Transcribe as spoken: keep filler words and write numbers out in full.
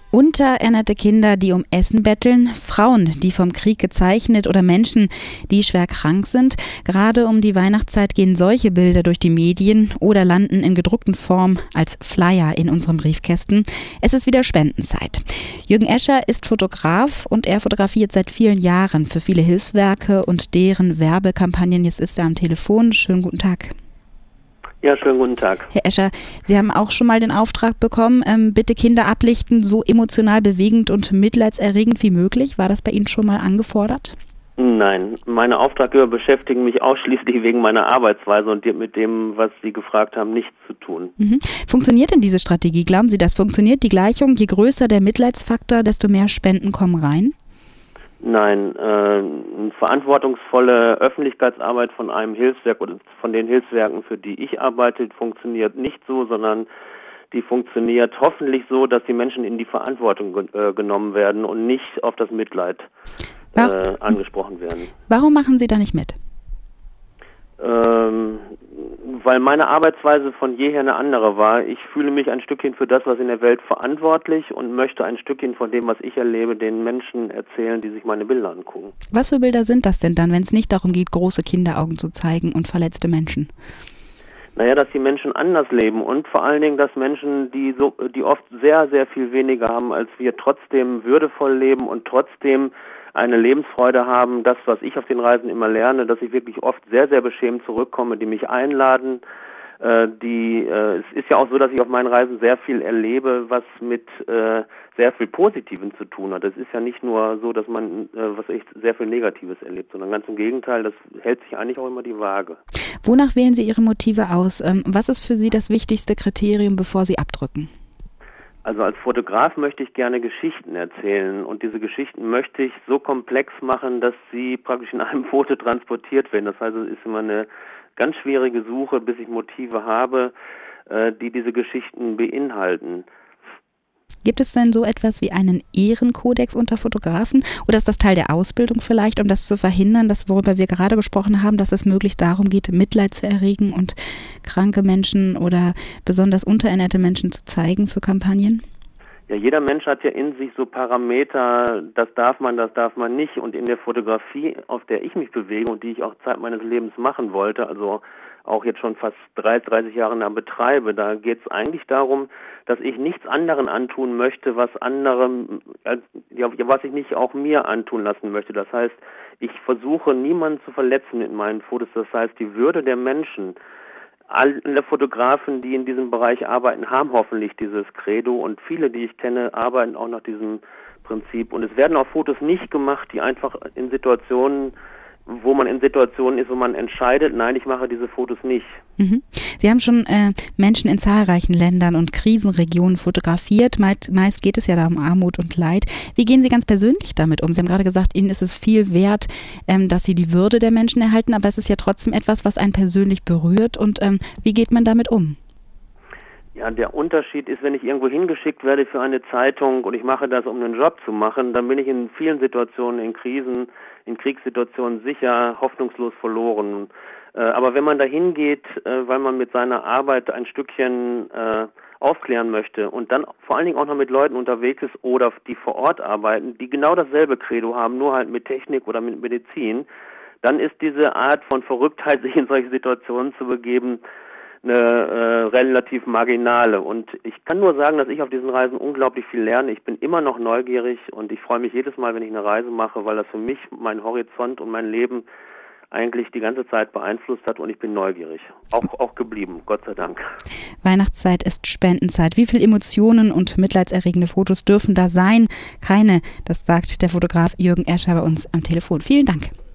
Unterernährte Kinder, die um Essen betteln, Frauen, die vom Krieg gezeichnet oder Menschen, die schwer krank sind. Gerade um die Weihnachtszeit gehen solche Bilder durch die Medien oder landen in gedruckten Form als Flyer in unseren Briefkästen. Es ist wieder Spendenzeit. Jürgen Escher ist Fotograf und er fotografiert seit vielen Jahren für viele Hilfswerke und deren Werbekampagnen. Jetzt ist er am Telefon. Schönen guten Tag. Ja, schönen guten Tag. Herr Escher, Sie haben auch schon mal den Auftrag bekommen, ähm, bitte Kinder ablichten, so emotional bewegend und mitleidserregend wie möglich. War das bei Ihnen schon mal angefordert? Nein, meine Auftraggeber beschäftigen mich ausschließlich wegen meiner Arbeitsweise und mit dem, was Sie gefragt haben, nichts zu tun. Mhm. Funktioniert denn diese Strategie? Glauben Sie, das funktioniert die Gleichung? Je größer der Mitleidsfaktor, desto mehr Spenden kommen rein? Nein, äh, eine verantwortungsvolle Öffentlichkeitsarbeit von einem Hilfswerk oder von den Hilfswerken, für die ich arbeite, funktioniert nicht so, sondern die funktioniert hoffentlich so, dass die Menschen in die Verantwortung ge- äh, genommen werden und nicht auf das Mitleid äh, angesprochen werden. Warum machen Sie da nicht mit? Ähm, weil meine Arbeitsweise von jeher eine andere war. Ich fühle mich ein Stückchen für das, was in der Welt verantwortlich und möchte ein Stückchen von dem, was ich erlebe, den Menschen erzählen, die sich meine Bilder angucken. Was für Bilder sind das denn dann, wenn es nicht darum geht, große Kinderaugen zu zeigen und verletzte Menschen? Naja, dass die Menschen anders leben und vor allen Dingen, dass Menschen, die so, die oft sehr, sehr viel weniger haben als wir, trotzdem würdevoll leben und trotzdem eine Lebensfreude haben. Das, was ich auf den Reisen immer lerne, dass ich wirklich oft sehr, sehr beschämt zurückkomme, die mich einladen. Äh, die, äh, es ist ja auch so, dass ich auf meinen Reisen sehr viel erlebe, was mit äh, sehr viel Positivem zu tun hat. Es ist ja nicht nur so, dass man äh, was echt sehr viel Negatives erlebt, sondern ganz im Gegenteil, das hält sich eigentlich auch immer die Waage. Wonach wählen Sie Ihre Motive aus? Ähm, was ist für Sie das wichtigste Kriterium, bevor Sie abdrücken? Also als Fotograf möchte ich gerne Geschichten erzählen und diese Geschichten möchte ich so komplex machen, dass sie praktisch in einem Foto transportiert werden. Das heißt, es ist immer eine ganz schwierige Suche, bis ich Motive habe, äh, die diese Geschichten beinhalten. Gibt es denn so etwas wie einen Ehrenkodex unter Fotografen oder ist das Teil der Ausbildung vielleicht, um das zu verhindern, dass, worüber wir gerade gesprochen haben, dass es möglichst darum geht, Mitleid zu erregen und kranke Menschen oder besonders unterernährte Menschen zu zeigen für Kampagnen? Ja, jeder Mensch hat ja in sich so Parameter, das darf man, das darf man nicht. Und in der Fotografie, auf der ich mich bewege und die ich auch Zeit meines Lebens machen wollte, also auch jetzt schon fast dreißig Jahre lang betreibe, da geht es eigentlich darum, dass ich nichts anderen antun möchte, was andere, ja, was ich nicht auch mir antun lassen möchte. Das heißt, ich versuche niemanden zu verletzen mit meinen Fotos. Das heißt, die Würde der Menschen. Alle Fotografen, die in diesem Bereich arbeiten, haben hoffentlich dieses Credo und viele, die ich kenne, arbeiten auch nach diesem Prinzip. Und es werden auch Fotos nicht gemacht, die einfach in Situationen, wo man in Situationen ist, wo man entscheidet, nein, ich mache diese Fotos nicht. Mhm. Sie haben schon äh, Menschen in zahlreichen Ländern und Krisenregionen fotografiert. Meist, meist geht es ja da um Armut und Leid. Wie gehen Sie ganz persönlich damit um? Sie haben gerade gesagt, Ihnen ist es viel wert, ähm, dass Sie die Würde der Menschen erhalten, aber es ist ja trotzdem etwas, was einen persönlich berührt. Und ähm, wie geht man damit um? Ja, der Unterschied ist, wenn ich irgendwo hingeschickt werde für eine Zeitung und ich mache das, um einen Job zu machen, dann bin ich in vielen Situationen, in Krisen, in Kriegssituationen sicher hoffnungslos verloren. Äh, aber wenn man da hingeht, äh, weil man mit seiner Arbeit ein Stückchen äh, aufklären möchte und dann vor allen Dingen auch noch mit Leuten unterwegs ist oder die vor Ort arbeiten, die genau dasselbe Credo haben, nur halt mit Technik oder mit Medizin, dann ist diese Art von Verrücktheit, sich in solche Situationen zu begeben, eine äh, relativ marginale. Und ich kann nur sagen, dass ich auf diesen Reisen unglaublich viel lerne. Ich bin immer noch neugierig und ich freue mich jedes Mal, wenn ich eine Reise mache, weil das für mich meinen Horizont und mein Leben eigentlich die ganze Zeit beeinflusst hat und ich bin neugierig. Auch, auch geblieben, Gott sei Dank. Weihnachtszeit ist Spendenzeit. Wie viele Emotionen und mitleidserregende Fotos dürfen da sein? Keine, das sagt der Fotograf Jürgen Escher bei uns am Telefon. Vielen Dank.